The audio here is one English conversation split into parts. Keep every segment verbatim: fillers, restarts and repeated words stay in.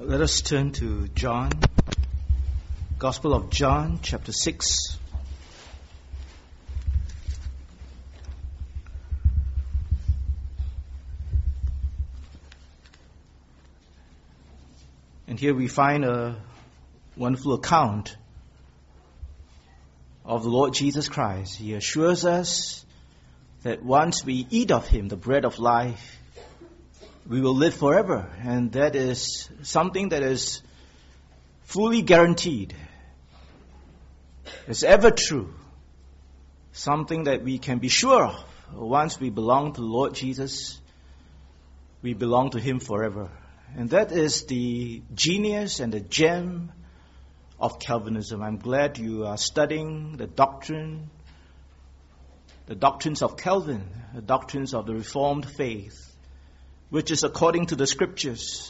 Let us turn to John, Gospel of John, chapter six. And here we find a wonderful account of the Lord Jesus Christ. He assures us that once we eat of Him, the bread of life, we will live forever. And that is something that is fully guaranteed. It's ever true. Something that we can be sure of. Once we belong to the Lord Jesus, we belong to Him forever. And that is the genius and the gem of Calvinism. I'm glad you are studying the doctrine, the doctrines of Calvin, the doctrines of the Reformed faith, which is according to the Scriptures.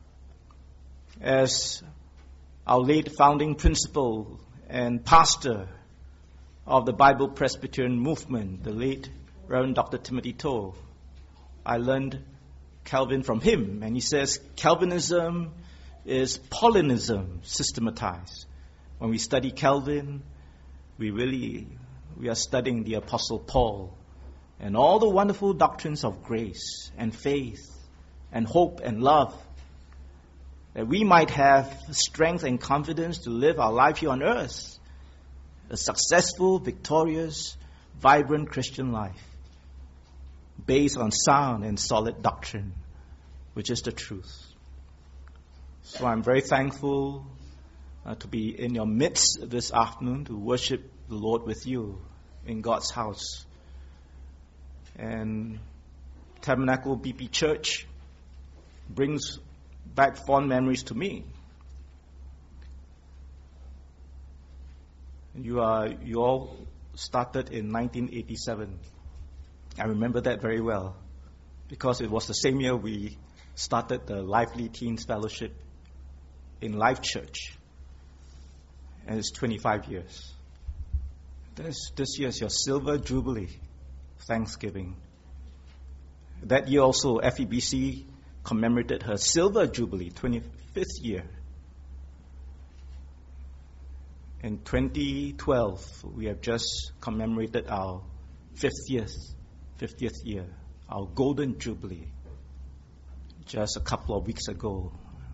As our late founding principal and pastor of the Bible Presbyterian movement, the late Reverend Doctor Timothy Toh, I learned Calvin from him, and he says Calvinism is Paulinism systematized. When we study Calvin, we really we are studying the Apostle Paul and all the wonderful doctrines of grace and faith and hope and love, that we might have strength and confidence to live our life here on earth, a successful, victorious, vibrant Christian life, based on sound and solid doctrine, which is the truth. So I'm very thankful uh, to be in your midst this afternoon to worship the Lord with you in God's house. And Tabernacle B P Church brings back fond memories to me. You are you all started in nineteen eighty-seven. I remember that very well, because it was the same year we started the Lively Teens Fellowship in Life Church. And it's twenty-five years. This, this year is your Silver Jubilee, Thanksgiving. That year also, F E B C commemorated her Silver Jubilee, twenty-fifth year. In twenty twelve, we have just commemorated our fiftieth, fiftieth year, our Golden Jubilee, just a couple of weeks ago.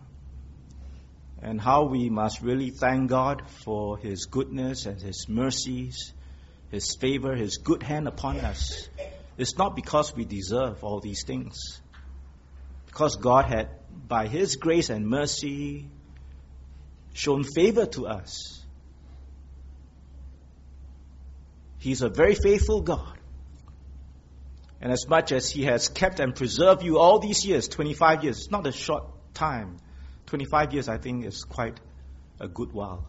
And how we must really thank God for His goodness and His mercies, His favor, His good hand upon us. It's not because we deserve all these things. Because God had, by His grace and mercy, shown favor to us. He's a very faithful God. And as much as He has kept and preserved you all these years, twenty-five years, it's not a short time. twenty-five years, I think, is quite a good while.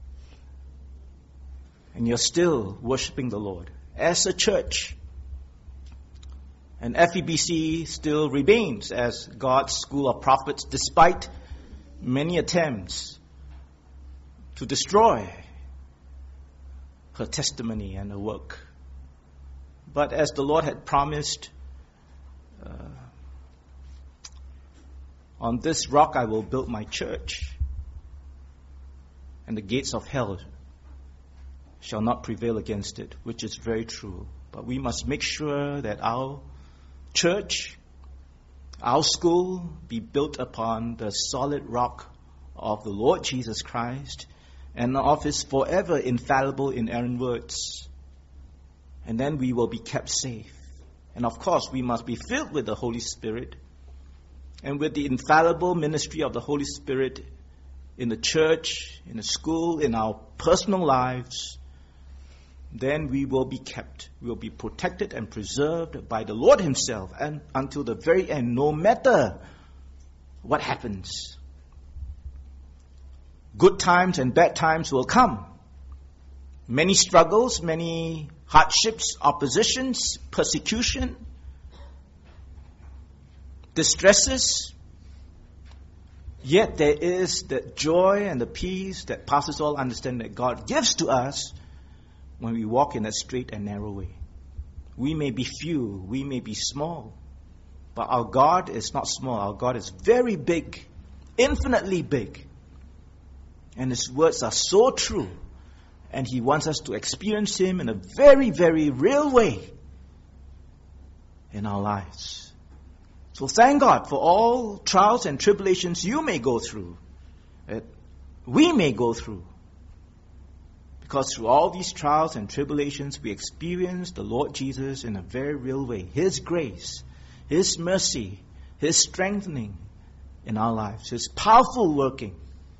And you're still worshiping the Lord as a church. And F E B C still remains as God's school of prophets, despite many attempts to destroy her testimony and her work. But as the Lord had promised, uh, on this rock I will build my church, and the gates of hell shall not prevail against it, which is very true. But we must make sure that our church, our school, be built upon the solid rock of the Lord Jesus Christ and of His forever infallible, inerrant words. And then we will be kept safe. And of course, we must be filled with the Holy Spirit and with the infallible ministry of the Holy Spirit in the church, in the school, in our personal lives. Then we will be kept. We will be protected and preserved by the Lord Himself, and until the very end, no matter what happens. Good times and bad times will come. Many struggles, many hardships, oppositions, persecution, distresses. Yet there is the joy and the peace that passes all understanding that God gives to us when we walk in a straight and narrow way. We may be few, we may be small, but our God is not small. Our God is very big infinitely big. And His words are so true. And He wants us to experience Him in a very, very real way in our lives. So thank God for all trials and tribulations you may go through, that we may go through. Because through all these trials and tribulations, we experience the Lord Jesus in a very real way. His grace, His mercy, His strengthening in our lives, His powerful working.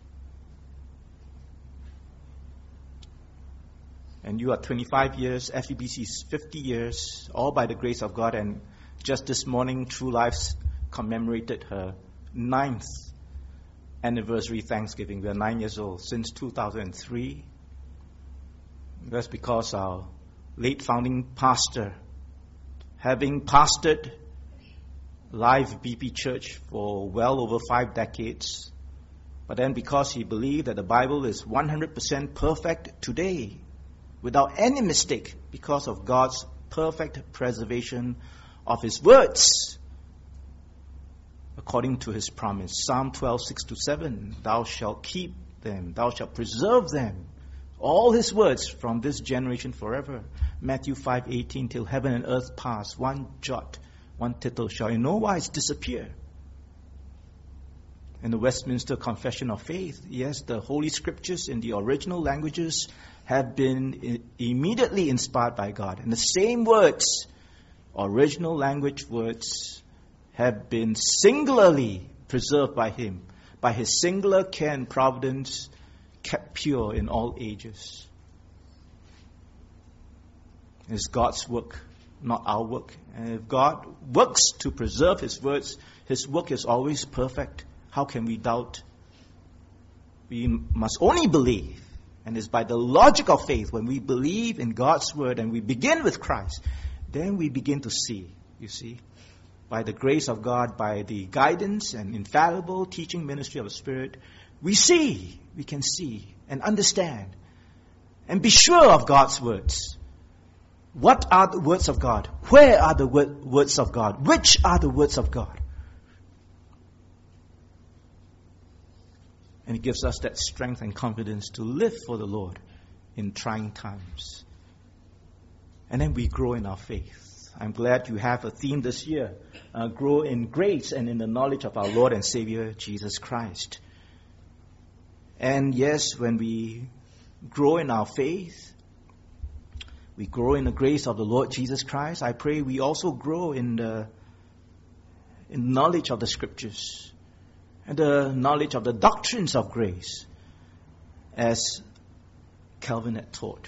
And you are twenty-five years, F E B C is fifty years, all by the grace of God. And just this morning, True Life commemorated her ninth anniversary Thanksgiving. We are nine years old since two thousand three. That's because our late founding pastor, having pastored Life B P Church for well over five decades, but then because he believed that the Bible is one hundred percent perfect today, without any mistake, because of God's perfect preservation of His words, according to His promise. Psalm twelve, six to seven, thou shalt keep them, thou shalt preserve them, all His words from this generation forever. Matthew five, eighteen, till heaven and earth pass, one jot, one tittle shall in no wise disappear. In the Westminster Confession of Faith, yes, the Holy Scriptures in the original languages have been immediately inspired by God. And the same words, original language words, have been singularly preserved by Him, by His singular care and providence, kept pure in all ages. It's God's work, not our work. And if God works to preserve His words, His work is always perfect. How can we doubt? We must only believe. And it's by the logic of faith, when we believe in God's word and we begin with Christ, then we begin to see, you see. By the grace of God, by the guidance and infallible teaching ministry of the Spirit, we see, we can see and understand and be sure of God's words. What are the words of God? Where are the word, words of God? Which are the words of God? And it gives us that strength and confidence to live for the Lord in trying times. And then we grow in our faith. I'm glad you have a theme this year. Uh, grow in grace and in the knowledge of our Lord and Savior, Jesus Christ. And yes, when we grow in our faith, we grow in the grace of the Lord Jesus Christ. I pray we also grow in the in knowledge of the Scriptures and the knowledge of the doctrines of grace, as Calvin had taught.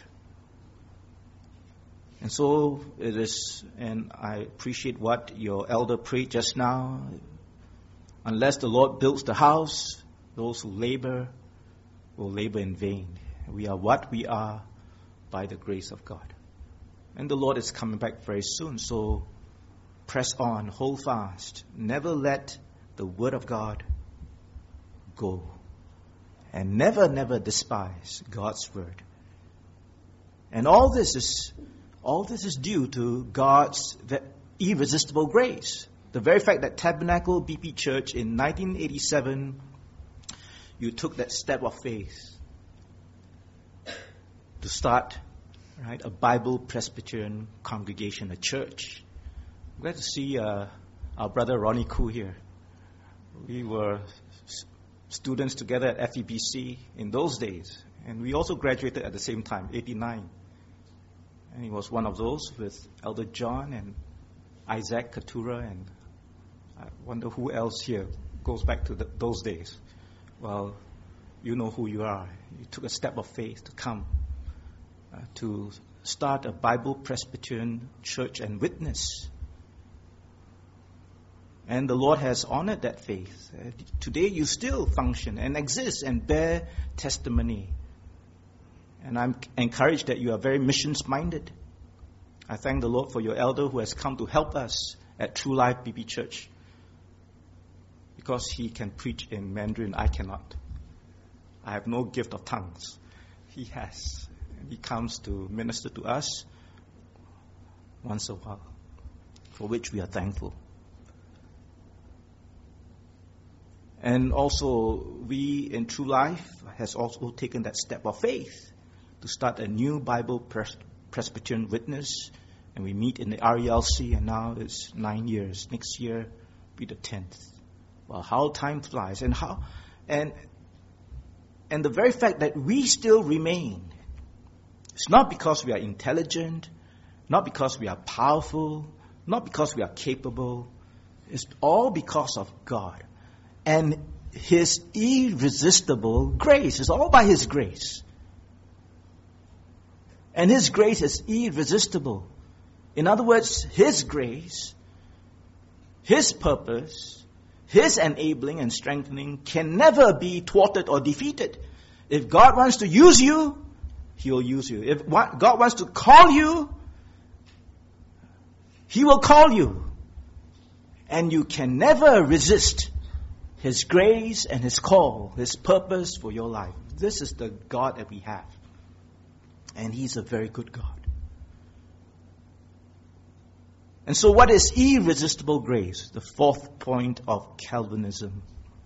And so it is, and I appreciate what your elder prayed just now. Unless the Lord builds the house, those who labor will labor in vain. We are what we are by the grace of God. And the Lord is coming back very soon, so press on, hold fast. Never let the word of God go. And never, never despise God's word. And all this is all this is due to God's irresistible grace. The very fact that Tabernacle B P Church in nineteen eighty-seven, you took that step of faith to start, right, a Bible Presbyterian congregation, a church. I'm glad to see uh, our brother Ronnie Koo here. We were students together at F E B C in those days. And we also graduated at the same time, eighty-nine. And he was one of those with Elder John and Isaac Katura, and I wonder who else here goes back to the, those days. Well, you know who you are. You took a step of faith to come uh, to start a Bible Presbyterian church and witness. And the Lord has honored that faith. Uh, today you still function and exist and bear testimony. And I'm encouraged that you are very missions-minded. I thank the Lord for your elder who has come to help us at True Life B B Church. Because he can preach in Mandarin, I cannot. I have no gift of tongues. He has. And he comes to minister to us once a while, for which we are thankful. And also, we in True Life has also taken that step of faith to start a new Bible Pres- Presbyterian Witness. And we meet in the R E L C, and now it's nine years. Next year be the tenth. Well, how time flies, and how, and and the very fact that we still remain. It's not because we are intelligent, not because we are powerful, not because we are capable. It's all because of God and His irresistible grace. It's all by His grace. And His grace is irresistible. In other words, His grace, His purpose, His enabling and strengthening can never be thwarted or defeated. If God wants to use you, He will use you. If God wants to call you, He will call you. And you can never resist His grace and His call, His purpose for your life. This is the God that we have. And He's a very good God. And so what is irresistible grace? The fourth point of Calvinism.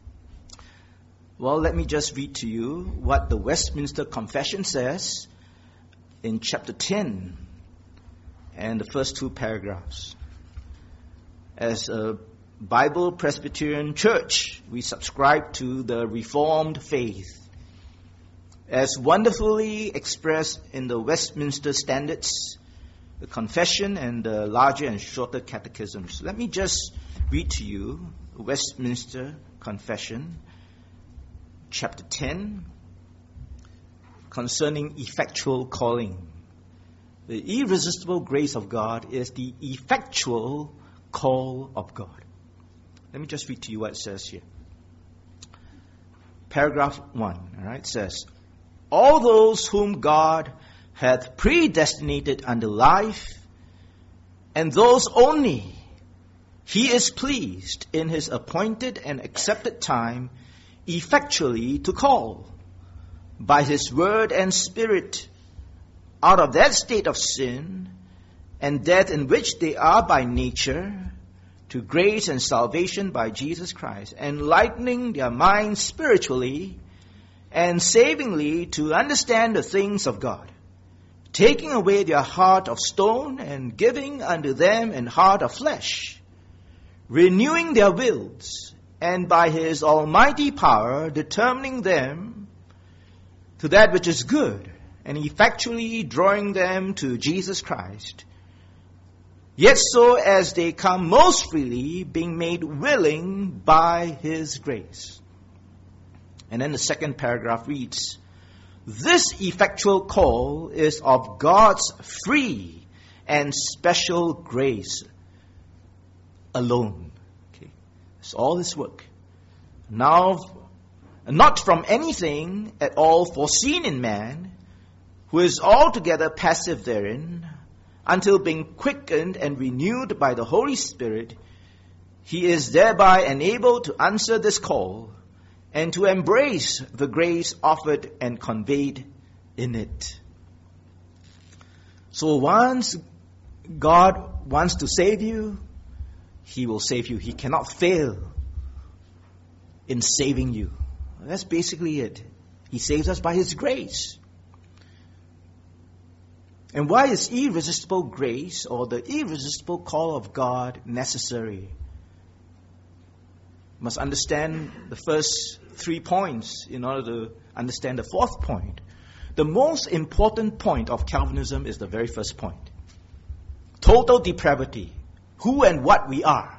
Well, let me just read to you what the Westminster Confession says in chapter ten and the first two paragraphs. As a Bible Presbyterian church, we subscribe to the Reformed faith, as wonderfully expressed in the Westminster Standards, the Confession, and the larger and shorter catechisms. Let me just read to you the Westminster Confession, chapter ten, concerning effectual calling. The irresistible grace of God is the effectual call of God. Let me just read to you what it says here. Paragraph one, all right, says, all those whom God hath predestinated unto life, and those only He is pleased in His appointed and accepted time effectually to call, by His word and Spirit, out of that state of sin and death in which they are by nature, to grace and salvation by Jesus Christ, enlightening their minds spiritually and savingly to understand the things of God, taking away their heart of stone and giving unto them an heart of flesh, renewing their wills, and by His almighty power determining them to that which is good, and effectually drawing them to Jesus Christ, yet so as they come most freely, being made willing by His grace. And then the second paragraph reads, this effectual call is of God's free and special grace alone. Okay, it's all His work. Now, not from anything at all foreseen in man, who is altogether passive therein, until being quickened and renewed by the Holy Spirit, he is thereby enabled to answer this call and to embrace the grace offered and conveyed in it. So once God wants to save you, He will save you. He cannot fail in saving you. That's basically it. He saves us by His grace. And why is irresistible grace or the irresistible call of God necessary? You must understand the first three points in order to understand the fourth point. The most important point of Calvinism is the very first point. Total depravity. Who and what we are.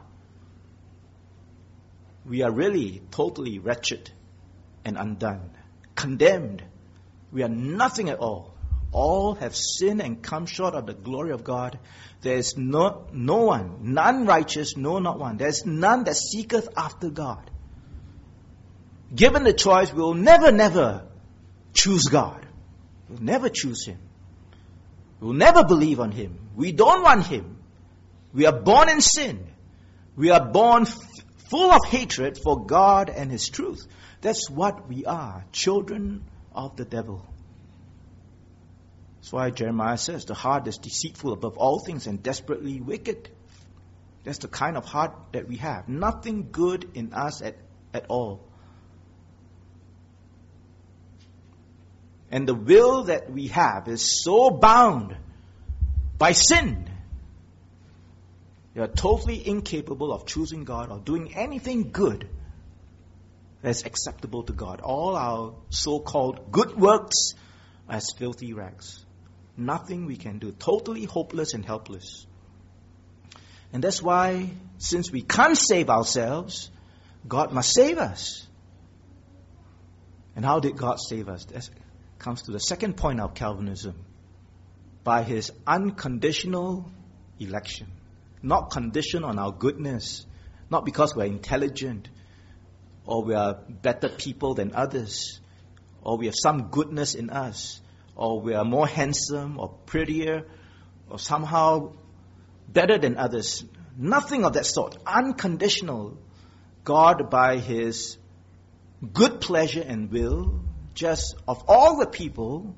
We are really totally wretched and undone. Condemned. We are nothing at all. All have sinned and come short of the glory of God. There is no, no one, none righteous, no, not one. There is none that seeketh after God. Given the choice, we will never, never choose God. We will never choose Him. We will never believe on Him. We don't want Him. We are born in sin. We are born f- full of hatred for God and His truth. That's what we are, children of the devil. That's why Jeremiah says, the heart is deceitful above all things and desperately wicked. That's the kind of heart that we have. Nothing good in us at at all. And the will that we have is so bound by sin. You are totally incapable of choosing God or doing anything good that's acceptable to God. All our so-called good works are as filthy rags. Nothing we can do. Totally hopeless and helpless. And that's why, since we can't save ourselves, God must save us. And how did God save us? That comes to the second point of Calvinism. By His unconditional election. Not conditioned on our goodness. Not because we're intelligent. Or we are better people than others. Or we have some goodness in us. Or we are more handsome or prettier. Or somehow better than others. Nothing of that sort. Unconditional. God, by His good pleasure and will, just of all the people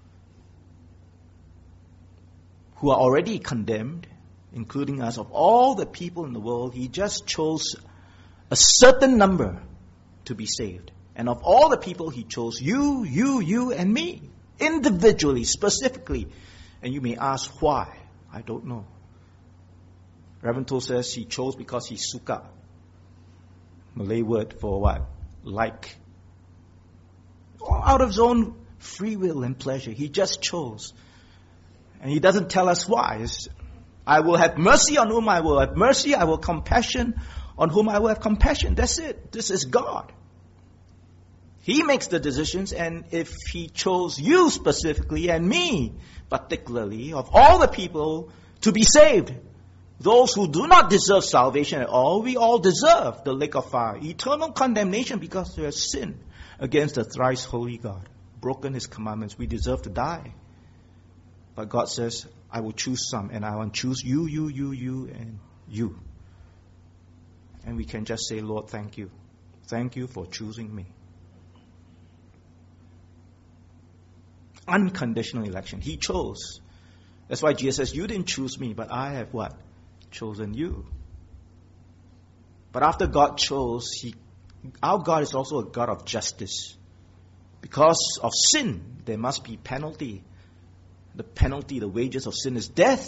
who are already condemned, including us, of all the people in the world, He just chose a certain number to be saved. And of all the people, He chose you, you, you, and me. Individually, specifically. And you may ask why. I don't know. Reverend Toh says He chose because He suka. Malay word for what? Like. Out of His own free will and pleasure. He just chose. And He doesn't tell us why. It's, I will have mercy on whom I will have mercy. I will compassion on whom I will have compassion. That's it. This is God. He makes the decisions, and if He chose you specifically and me particularly, of all the people to be saved, those who do not deserve salvation at all, we all deserve the lake of fire, eternal condemnation because we have sinned against the thrice holy God, broken His commandments. We deserve to die. But God says, I will choose some, and I will choose you, you, you, you, and you. And we can just say, Lord, thank you. Thank you for choosing me. Unconditional election. He chose. That's why Jesus says, you didn't choose me, but I have what? Chosen you. But after God chose, He, our God is also a God of justice. Because of sin, there must be penalty. The penalty, the wages of sin is death.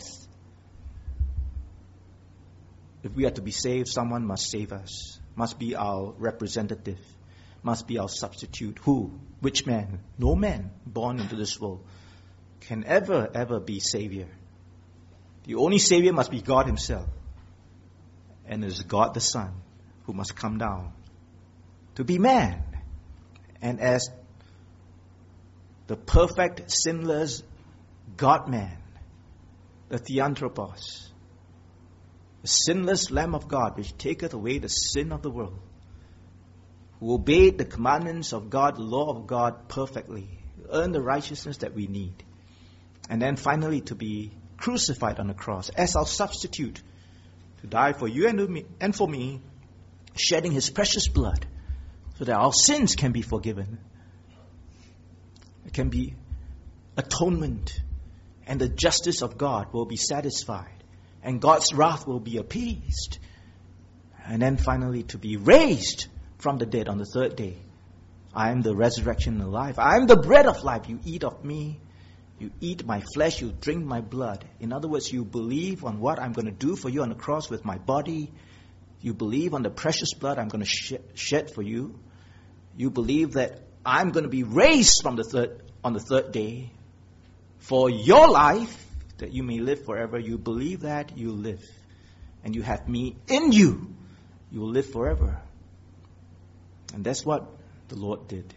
If we are to be saved, someone must save us. Must be our representative. Must be our substitute. Who? Which man? No man born into this world can ever, ever be Savior. The only Savior must be God Himself. And it is God the Son who must come down to be man. And as the perfect, sinless God-man, the Theanthropos, the sinless Lamb of God, which taketh away the sin of the world, who obeyed the commandments of God, the law of God perfectly, earn the righteousness that we need. And then finally to be crucified on the cross as our substitute, to die for you and me, and for me, shedding His precious blood so that our sins can be forgiven. It can be atonement, and the justice of God will be satisfied, and God's wrath will be appeased. And then finally to be raised from the dead on the third day. I am the resurrection and the life. I am the bread of life. You eat of me. You eat my flesh. You drink my blood. In other words, you believe on what I'm going to do for you on the cross with my body. You believe on the precious blood I'm going to sh- shed for you. You believe that I'm going to be raised from the third on the third day for your life, that you may live forever. You believe that, you live. And you have me in you. You will live forever. And that's what the Lord did.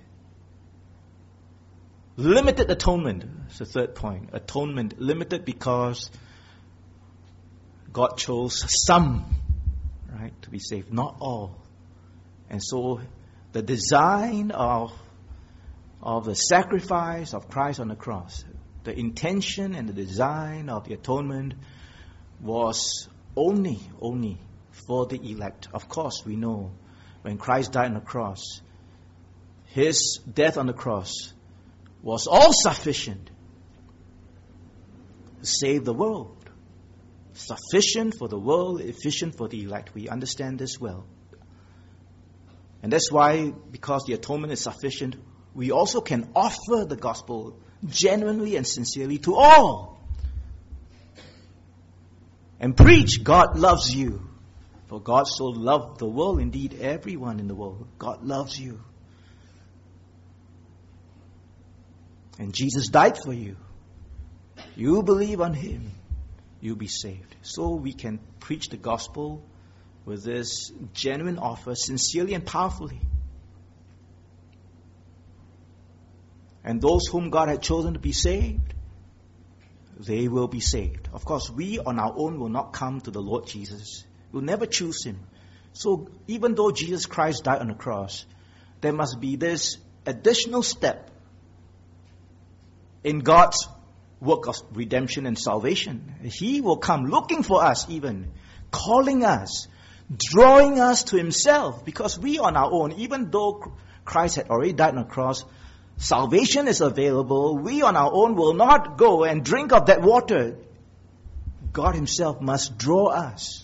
Limited atonement is the third point. Atonement limited because God chose some, right, to be saved, not all. And so the design of, of the sacrifice of Christ on the cross, the intention and the design of the atonement was only, only for the elect. Of course, we know when Christ died on the cross, His death on the cross was all sufficient to save the world. Sufficient for the world, efficient for the elect. We understand this well. And that's why, because the atonement is sufficient, we also can offer the gospel genuinely and sincerely to all. And preach, God loves you. For God so loved the world, indeed everyone in the world. God loves you. And Jesus died for you. You believe on Him, you'll be saved. So we can preach the gospel with this genuine offer, sincerely and powerfully. And those whom God had chosen to be saved, they will be saved. Of course, we on our own will not come to the Lord Jesus. We'll never choose Him. So even though Jesus Christ died on the cross, there must be this additional step in God's work of redemption and salvation. He will come looking for us even, calling us, drawing us to Himself. Because we on our own, even though Christ had already died on the cross, salvation is available. We on our own will not go and drink of that water. God Himself must draw us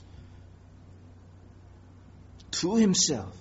to Himself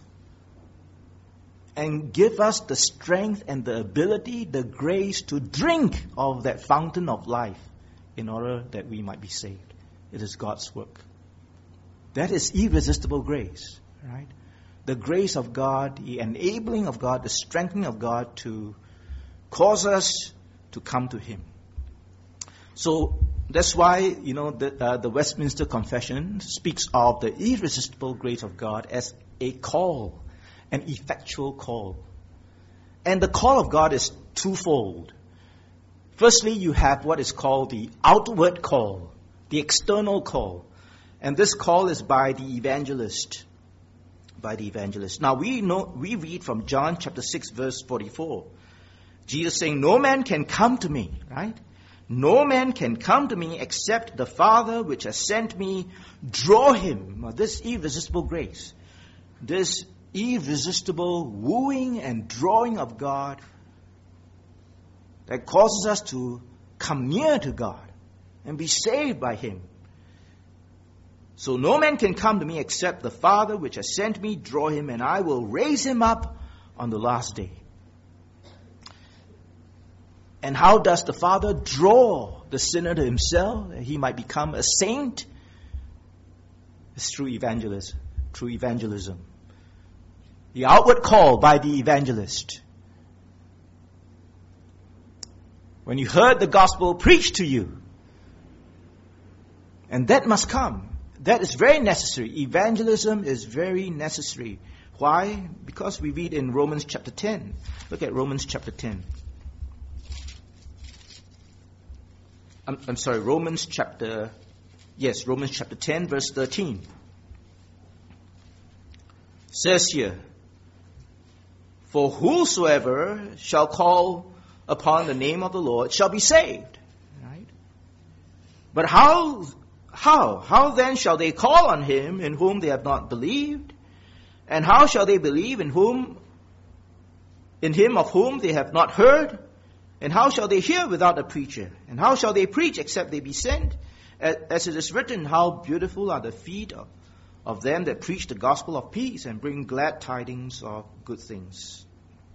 and give us the strength and the ability, the grace to drink of that fountain of life in order that we might be saved. It is God's work. That is irresistible grace, right? The grace of God, the enabling of God, the strengthening of God to cause us to come to Him. So that's why, you know, the, uh, the Westminster Confession speaks of the irresistible grace of God as a call, an effectual call. And the call of God is twofold. Firstly, you have what is called the outward call, the external call. And this call is by the evangelist. By the evangelist. Now we know, we read from John chapter six verse forty-four. Jesus saying, no man can come to me, right? No man can come to me except the Father which has sent me draw him. Now, this irresistible grace, this irresistible wooing and drawing of God that causes us to come near to God and be saved by Him. So no man can come to me except the Father which has sent me draw him, and I will raise him up on the last day. And how does the Father draw the sinner to Himself, that he might become a saint? It's through evangelism. Through evangelism. The outward call by the evangelist. When you heard the gospel preached to you, and that must come. That is very necessary. Evangelism is very necessary. Why? Because we read in Romans chapter ten. Look at Romans chapter ten. I'm, I'm sorry, Romans chapter, yes, Romans chapter ten, verse thirteen. It says here, for whosoever shall call upon the name of the Lord shall be saved. Right? But how, how, how then shall they call on Him in whom they have not believed? And how shall they believe in whom, in Him of whom they have not heard? And how shall they hear without a preacher? And how shall they preach except they be sent? As it is written, how beautiful are the feet of, of them that preach the gospel of peace and bring glad tidings of good things.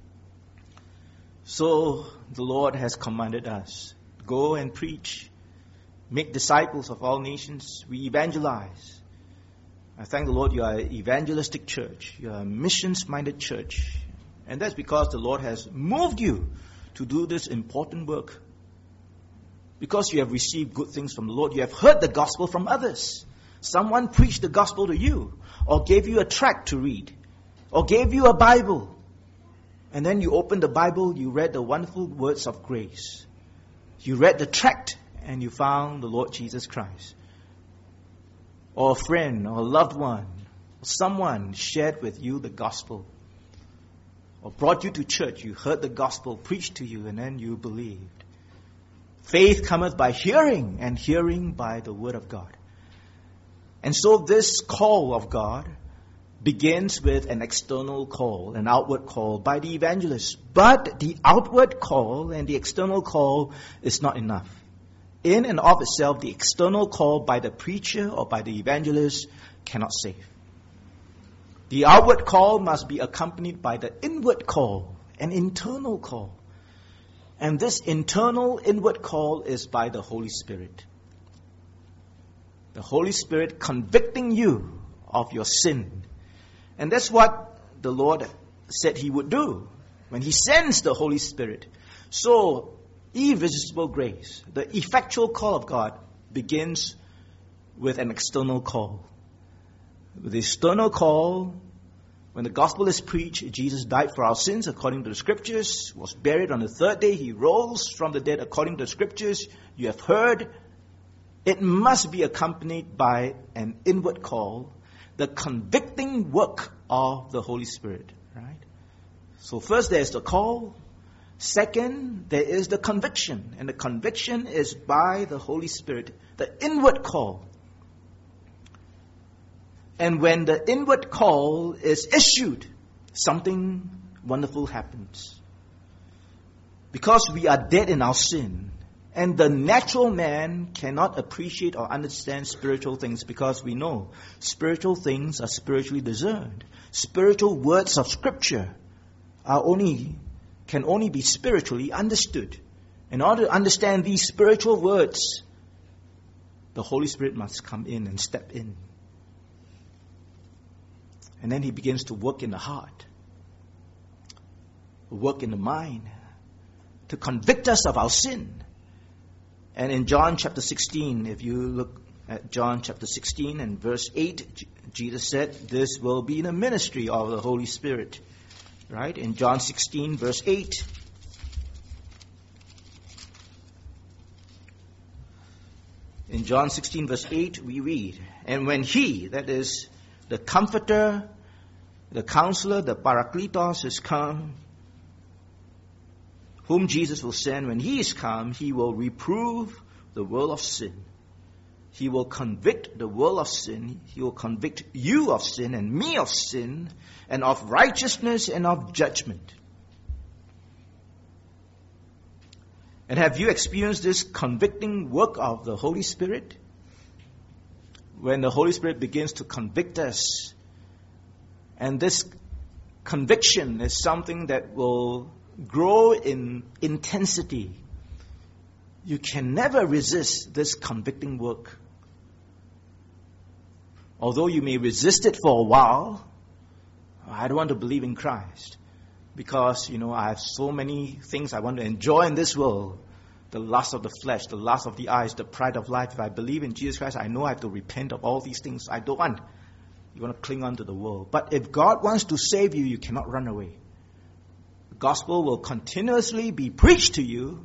So the Lord has commanded us, go and preach, make disciples of all nations. We evangelize. I thank the Lord you are an evangelistic church. You are a missions-minded church. And that's because the Lord has moved you to do this important work. Because you have received good things from the Lord. You have heard the gospel from others. Someone preached the gospel to you, or gave you a tract to read, or gave you a Bible. And then you opened the Bible, you read the wonderful words of grace. You read the tract, and you found the Lord Jesus Christ. Or a friend, or a loved one, or someone shared with you the gospel. Or brought you to church, you heard the gospel preached to you, and then you believed. Faith cometh by hearing, and hearing by the word of God. And so this call of God begins with an external call, an outward call by the evangelist. But the outward call and the external call is not enough. In and of itself, the external call by the preacher or by the evangelist cannot save. The outward call must be accompanied by the inward call, an internal call. And this internal inward call is by the Holy Spirit. The Holy Spirit convicting you of your sin. And that's what the Lord said He would do when He sends the Holy Spirit. So, irresistible grace, the effectual call of God, begins with an external call. With the external call, when the gospel is preached, Jesus died for our sins according to the scriptures, was buried on the third day, He rose from the dead according to the scriptures. You have heard. It must be accompanied by an inward call, the convicting work of the Holy Spirit. Right? So first there is the call. Second, there is the conviction. And the conviction is by the Holy Spirit, the inward call. And when the inward call is issued, something wonderful happens. Because we are dead in our sin, and the natural man cannot appreciate or understand spiritual things, because we know spiritual things are spiritually discerned. Spiritual words of Scripture are only can only be spiritually understood. In order to understand these spiritual words, the Holy Spirit must come in and step in. And then He begins to work in the heart, work in the mind, to convict us of our sin. And in John chapter sixteen, if you look at John chapter sixteen and verse eight, Jesus said, this will be the ministry of the Holy Spirit. Right? In John sixteen verse eight. In John sixteen verse eight we read, and when He, that is the Comforter, the Counselor, the Parakletos is come, whom Jesus will send, when He is come, He will reprove the world of sin. He will convict the world of sin. He will convict you of sin and me of sin and of righteousness and of judgment. And have you experienced this convicting work of the Holy Spirit? When the Holy Spirit begins to convict us, and this conviction is something that will grow in intensity, you can never resist this convicting work. Although you may resist it for a while, I don't want to believe in Christ because, you know, I have so many things I want to enjoy in this world. The lust of the flesh, the lust of the eyes, the pride of life. If I believe in Jesus Christ, I know I have to repent of all these things. I don't want. You want to cling on to the world. But if God wants to save you, you cannot run away. The gospel will continuously be preached to you,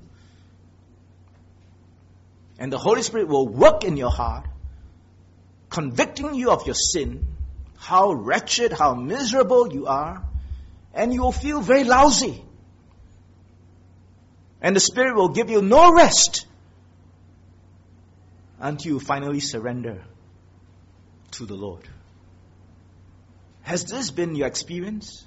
and the Holy Spirit will work in your heart, convicting you of your sin, how wretched, how miserable you are, and you will feel very lousy. And the Spirit will give you no rest until you finally surrender to the Lord. Has this been your experience?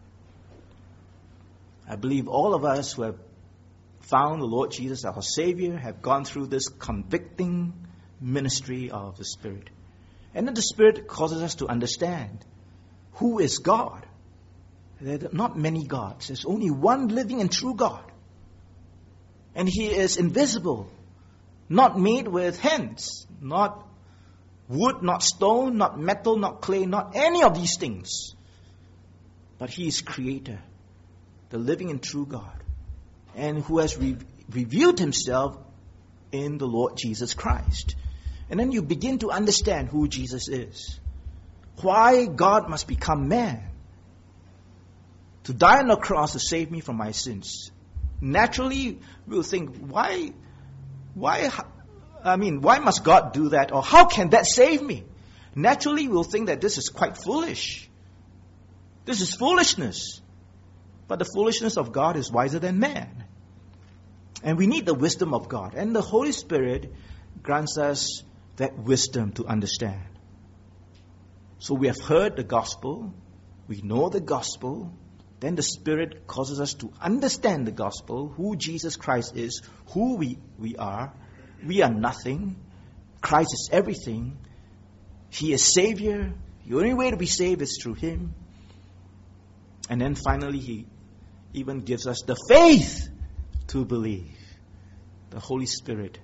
I believe all of us who have found the Lord Jesus as our Savior have gone through this convicting ministry of the Spirit. And then the Spirit causes us to understand who is God. There are not many gods. There's only one living and true God. And He is invisible, not made with hands, not wood, not stone, not metal, not clay, not any of these things. But He is Creator, the living and true God, and who has re- revealed Himself in the Lord Jesus Christ. And then you begin to understand who Jesus is. Why God must become man. To die on the cross to save me from my sins. Naturally, we'll think, why, why, I mean, why must God do that? Or how can that save me? Naturally, we'll think that this is quite foolish. This is foolishness. But the foolishness of God is wiser than man. And we need the wisdom of God. And the Holy Spirit grants us that wisdom to understand. So we have heard the gospel. We know the gospel. Then the Spirit causes us to understand the gospel, who Jesus Christ is, who we, we are. We are nothing. Christ is everything. He is Savior. The only way to be saved is through Him. And then finally, He even gives us the faith to believe. The Holy Spirit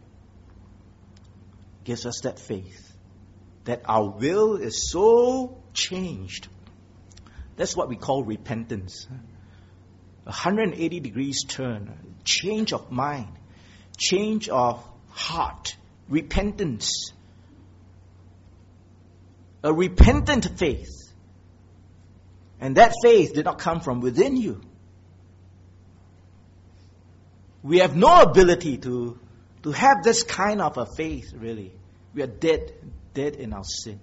gives us that faith, that our will is so changed. That's what we call repentance. A one hundred eighty degrees turn, change of mind, change of heart, repentance. A repentant faith. And that faith did not come from within you. We have no ability to, to have this kind of a faith, really. We are dead, dead in our sin.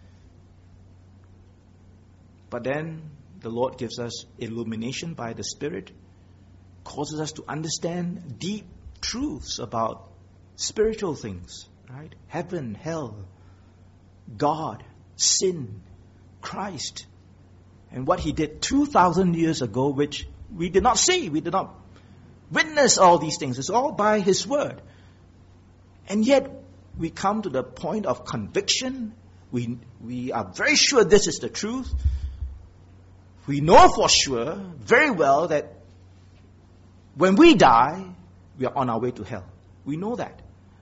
But then the Lord gives us illumination by the Spirit, causes us to understand deep truths about spiritual things, right? Heaven, hell, God, sin, Christ, and what He did two thousand years ago, which we did not see, we did not witness all these things. It's all by His Word. And yet, we come to the point of conviction. We, we are very sure this is the truth. We know for sure, very well, that when we die, we are on our way to hell. We know that.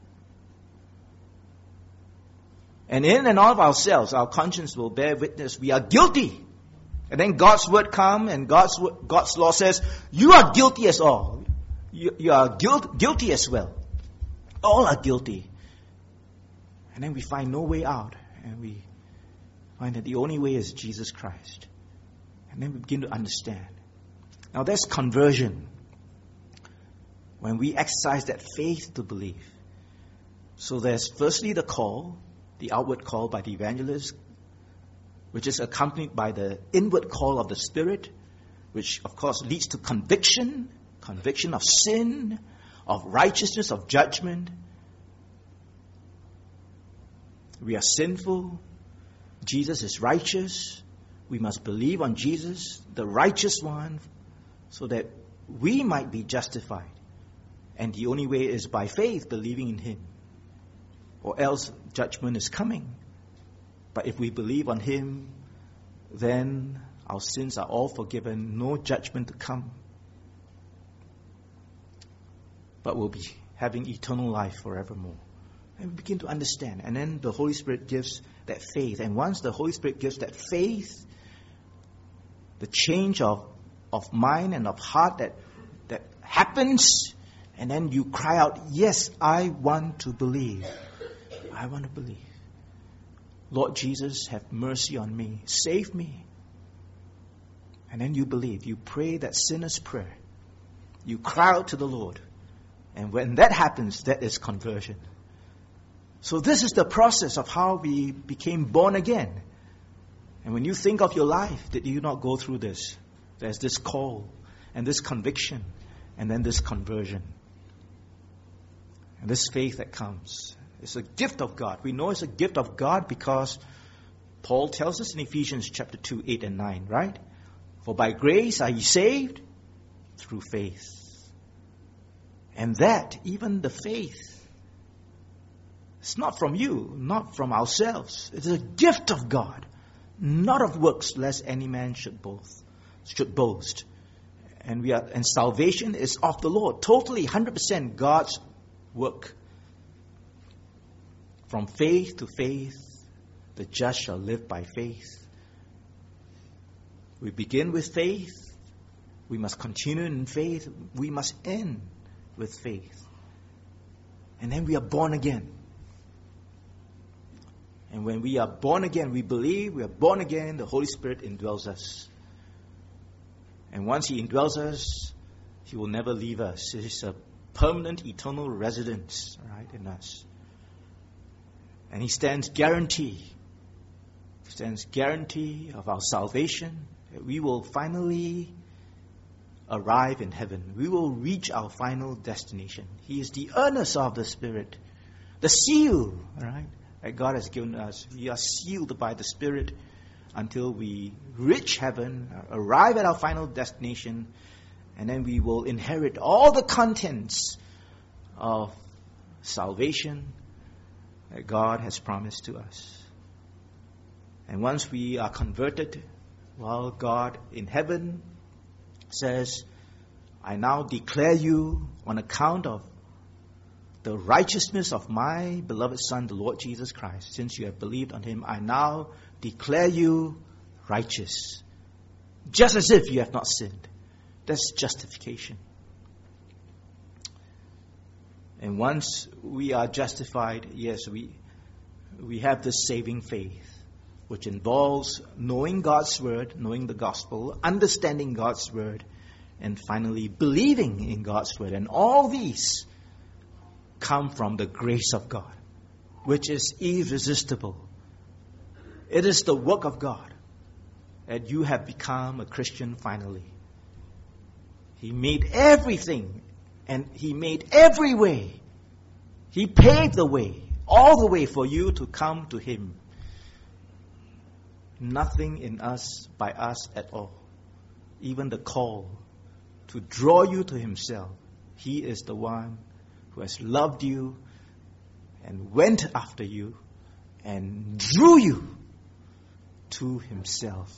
And in and of ourselves, our conscience will bear witness. We are guilty. And then God's word comes, and God's God's law says, you are guilty as all. You, you are guilt, guilty as well. All are guilty. And then we find no way out. And we find that the only way is Jesus Christ. And then we begin to understand. Now there's conversion. When we exercise that faith to believe. So there's firstly the call, the outward call by the evangelist, which is accompanied by the inward call of the Spirit, which of course leads to conviction, conviction of sin, of righteousness, of judgment. We are sinful. Jesus is righteous. We must believe on Jesus, the righteous one, so that we might be justified. And the only way is by faith, believing in Him. Or else judgment is coming. But if we believe on Him, then our sins are all forgiven, no judgment to come. But we'll be having eternal life forevermore. And we begin to understand. And then the Holy Spirit gives that faith. And once the Holy Spirit gives that faith, the change of, of mind and of heart that, that happens, and then you cry out, yes, I want to believe. I want to believe. Lord Jesus, have mercy on me. Save me. And then you believe. You pray that sinner's prayer. You cry out to the Lord. And when that happens, that is conversion. So this is the process of how we became born again. And when you think of your life, did you not go through this? There's this call and this conviction and then this conversion. And this faith that comes. It's a gift of God. We know it's a gift of God because Paul tells us in Ephesians chapter two, eight and nine, right? For by grace are ye saved through faith. And that, even the faith, it's not from you, not from ourselves. It's a gift of God, not of works, lest any man should boast. Should boast. And we are, and salvation is of the Lord, totally, one hundred percent God's work. From faith to faith, the just shall live by faith. We begin with faith. We must continue in faith. We must end with faith. And then we are born again. And when we are born again, we believe we are born again, the Holy Spirit indwells us. And once He indwells us, He will never leave us. It is a permanent, eternal residence, right, in us. And He stands guarantee, stands guarantee of our salvation. That we will finally arrive in heaven. We will reach our final destination. He is the earnest of the Spirit, the seal, right, that God has given us. We are sealed by the Spirit until we reach heaven, arrive at our final destination, and then we will inherit all the contents of salvation that God has promised to us. And once we are converted, well, God in heaven says, I now declare you on account of the righteousness of my beloved Son, the Lord Jesus Christ. Since you have believed on him, I now declare you righteous. Just as if you have not sinned. That's justification. And once we are justified, yes, we we have this saving faith, which involves knowing God's word, knowing the gospel, understanding God's word, and finally believing in God's word. And all these come from the grace of God, which is irresistible. It is the work of God that you have become a Christian finally. He made everything, and He made every way. He paved the way, all the way for you to come to Him. Nothing in us, by us at all. Even the call to draw you to Himself. He is the one who has loved you and went after you and drew you to Himself.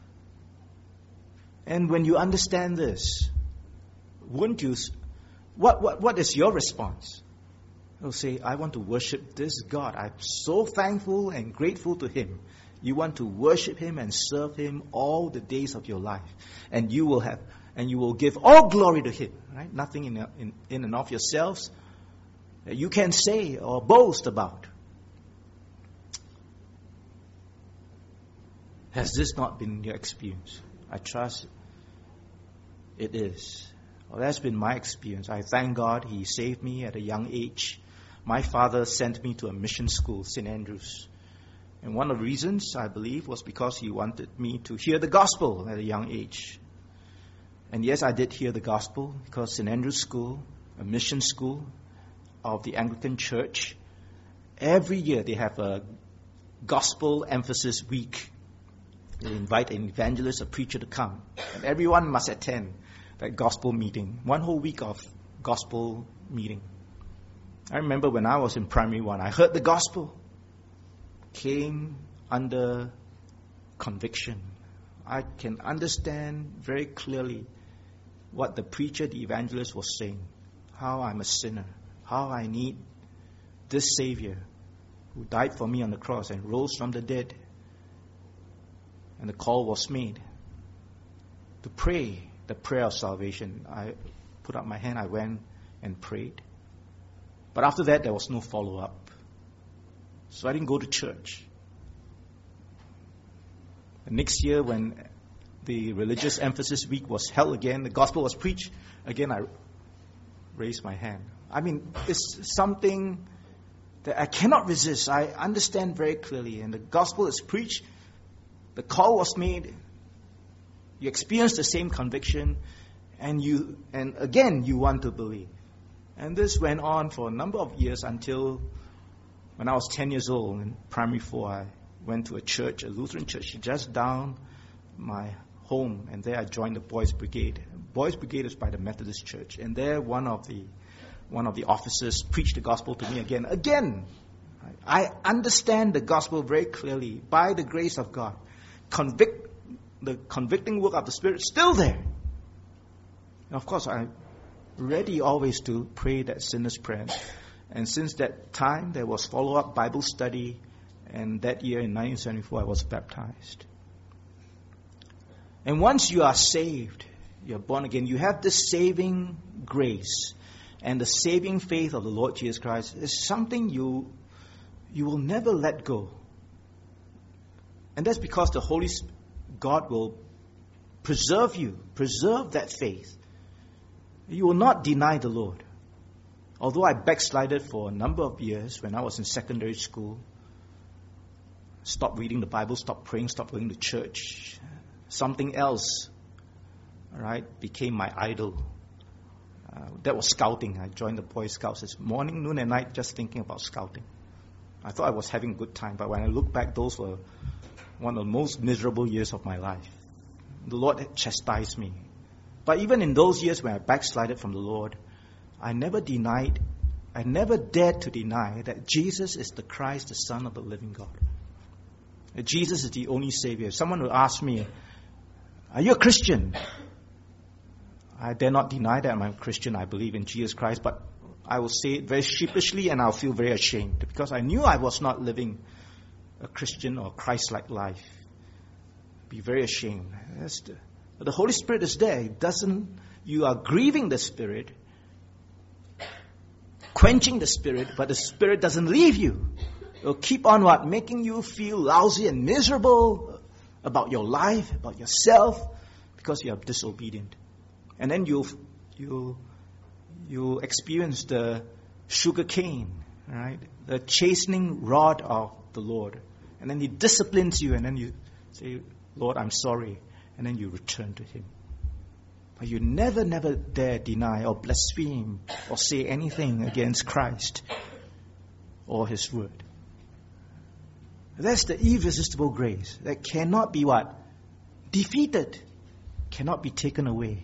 And when you understand this, wouldn't you, what, what, what is your response? You'll say, I want to worship this God. I'm so thankful and grateful to Him. You want to worship Him and serve Him all the days of your life. And you will have, and you will give all glory to Him, right? Nothing in, in, in and of yourselves that you can say or boast about. Has this not been your experience? I trust it is. Well, that's been my experience. I thank God He saved me at a young age. My father sent me to a mission school, Saint Andrews. And one of the reasons, I believe, was because he wanted me to hear the gospel at a young age. And yes, I did hear the gospel because Saint Andrews School, a mission school of the Anglican Church, every year they have a gospel emphasis week. They invite an evangelist, a preacher to come. And everyone must attend that gospel meeting. One whole week of gospel meeting. I remember when I was in primary one, I heard the gospel. Came under conviction. I can understand very clearly what the preacher, the evangelist was saying. How I'm a sinner. How I need this Savior who died for me on the cross and rose from the dead. And the call was made to pray the prayer of salvation. I put up my hand, I went and prayed. But after that, there was no follow-up. So I didn't go to church. The next year, when the religious emphasis week was held again, the gospel was preached, again I raised my hand. I mean, it's something that I cannot resist. I understand very clearly. And the gospel is preached. The call was made. You experience the same conviction. And you, and again, you want to believe. And this went on for a number of years until when I was ten years old, in primary four, I went to a church, a Lutheran church, just down my home. And there I joined the Boys Brigade. Boys Brigade is by the Methodist Church. And there one of the one of the officers preached the gospel to me again. Again, I understand the gospel very clearly. By the grace of God. Convict, the convicting work of the Spirit still there. And of course, I'm ready always to pray that sinner's prayer. And since that time, there was follow-up Bible study. And that year in nineteen seventy-four, I was baptized. And once you are saved, you're born again, you have this saving grace. And the saving faith of the Lord Jesus Christ is something you, you will never let go. And that's because the Holy Spirit, God will preserve you, preserve that faith. You will not deny the Lord. Although I backslided for a number of years when I was in secondary school, stopped reading the Bible, stopped praying, stopped going to church. Something else, all right, became my idol. Uh, that was scouting. I joined the Boy Scouts. It's morning, noon, and night just thinking about scouting. I thought I was having a good time, but when I look back, those were one of the most miserable years of my life. The Lord had chastised me. But even in those years when I backslided from the Lord, I never denied, I never dared to deny that Jesus is the Christ, the Son of the living God. that Jesus is the only Savior. Someone will ask me, are you a Christian? I dare not deny that I'm a Christian. I believe in Jesus Christ, but I will say it very sheepishly and I'll feel very ashamed because I knew I was not living a Christian or Christ-like life. Be very ashamed. That's the, but the Holy Spirit is there. It doesn't, you are grieving the Spirit, quenching the Spirit, but the Spirit doesn't leave you. It'll keep on what? Making you feel lousy and miserable about your life, about yourself, because you are disobedient. And then you'll, you'll, you'll experience the sugar cane, right? The chastening rod of the Lord. And then He disciplines you, and then you say, Lord, I'm sorry. And then you return to Him. But you never, never dare deny or blaspheme or say anything against Christ or His Word. That's the irresistible grace that cannot be what? Defeated. Cannot be taken away.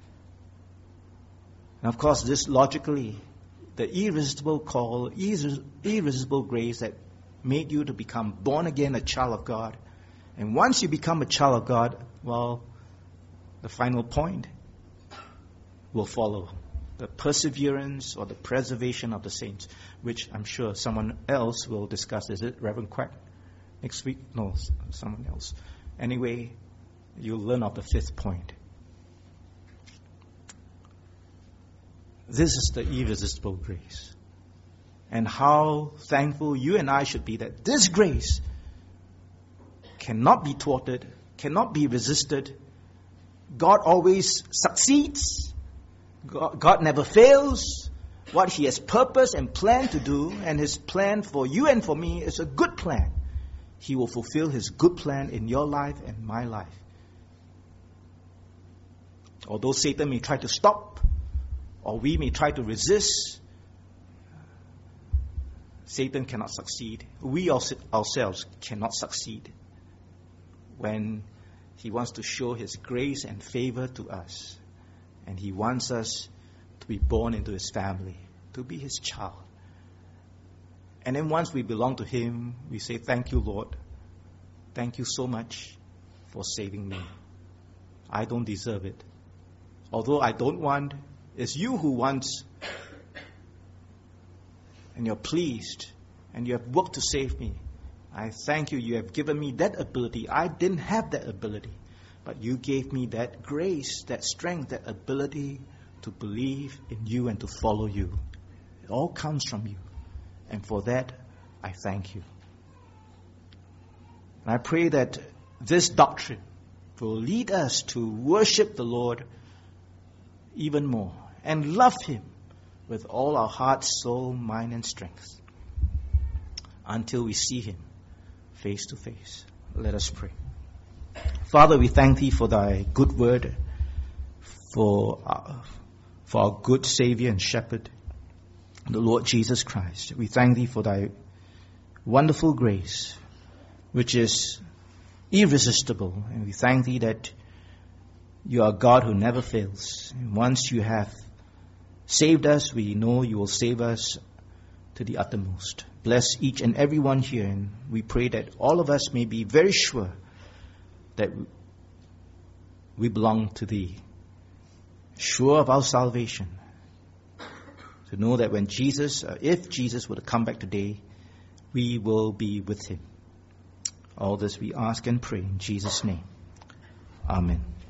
And of course, this logically, the irresistible call, irresistible grace that made you to become born again, a child of God. And once you become a child of God, well, the final point will follow. The perseverance or the preservation of the saints, which I'm sure someone else will discuss. Is it Reverend Quack? Next week? No, someone else. Anyway, you'll learn of the fifth point. This is the irresistible grace. And how thankful you and I should be that this grace cannot be thwarted, cannot be resisted. God always succeeds. God, God never fails. What He has purposed and planned to do, and His plan for you and for me is a good plan. He will fulfill His good plan in your life and my life. Although Satan may try to stop, or we may try to resist, Satan cannot succeed. We ourselves cannot succeed when he wants to show his grace and favor to us. And he wants us to be born into his family, to be his child. And then once we belong to him, we say, thank you, Lord. Thank you so much for saving me. I don't deserve it. Although I don't want, it's you who wants. And you're pleased. And you have worked to save me. I thank you. You have given me that ability. I didn't have that ability. But you gave me that grace, that strength, that ability to believe in you and to follow you. It all comes from you. And for that, I thank you. And I pray that this doctrine will lead us to worship the Lord even more and love Him with all our heart, soul, mind, and strength until we see Him face to face. Let us pray. Father, we thank Thee for Thy good word, for our, for our good Savior and Shepherd, the Lord Jesus Christ. We thank Thee for Thy wonderful grace, which is irresistible. And we thank Thee that You are a God who never fails. And once You have saved us, we know You will save us to the uttermost. Bless each and every one here, and we pray that all of us may be very sure that we belong to Thee, sure of our salvation, to know that when Jesus, uh, if Jesus were to come back today, we will be with Him. All this we ask and pray in Jesus' name. Amen.